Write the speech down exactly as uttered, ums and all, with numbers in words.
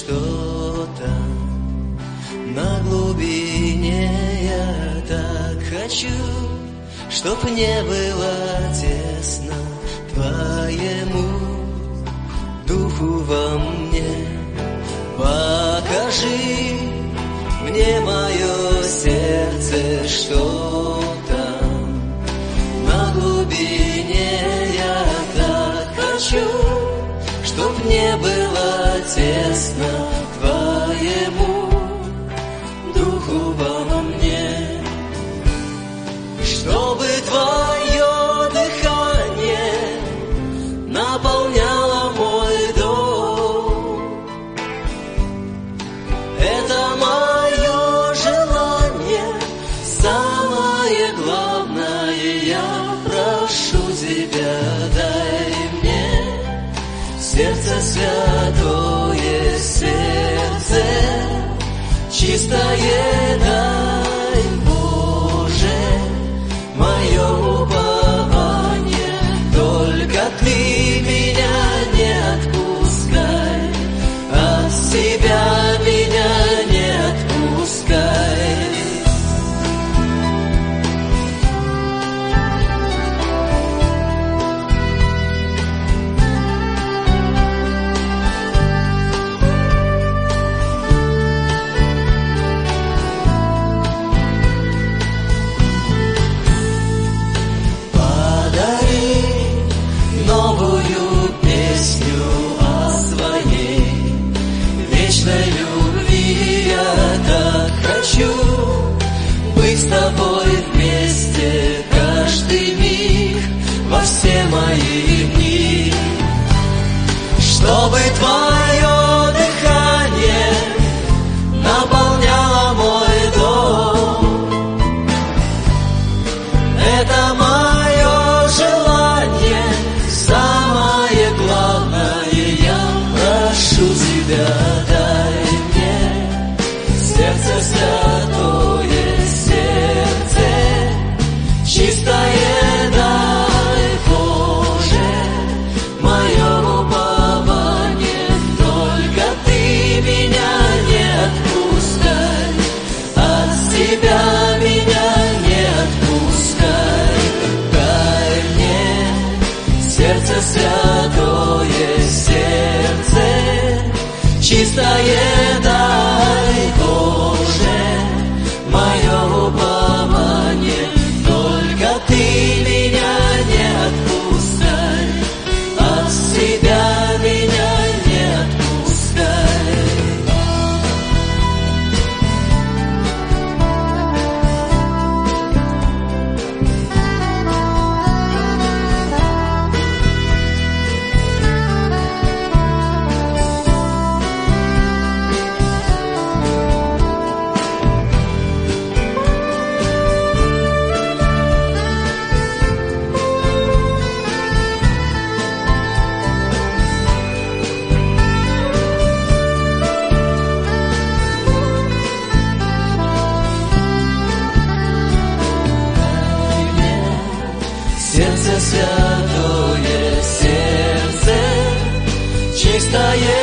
что-то на глубине. Я так хочу, чтоб не было тесно твоему духу во мне. Покажи мне мое сердце, что там на глубине. Я так хочу, чтоб не было тесно твоему духу во мне. Чтобы твое дыхание наполняло мой дом. Это мое желание, самое главное. Я прошу тебя, дай мне сердце святое, сердце чистое, дай, Боже, мое упование. Только ты меня не отпускай, от себя меня не отпускай. Быть с тобой вместе каждый миг, во все мои дни. Чтобы твое дыхание наполняло мой дом. Это мое желание, самое главное. Я прошу тебя, дай мне сердце святое, чистое, дай, Боже, мое упование. Только ты меня не отпускай, от себя меня не отпускай. Дай мне сердце святое, сердце чистое, дай, Боже, мое упование. Ты меня не отпускай, от себя меня не отпускай. Сердце святое, сердце чистое.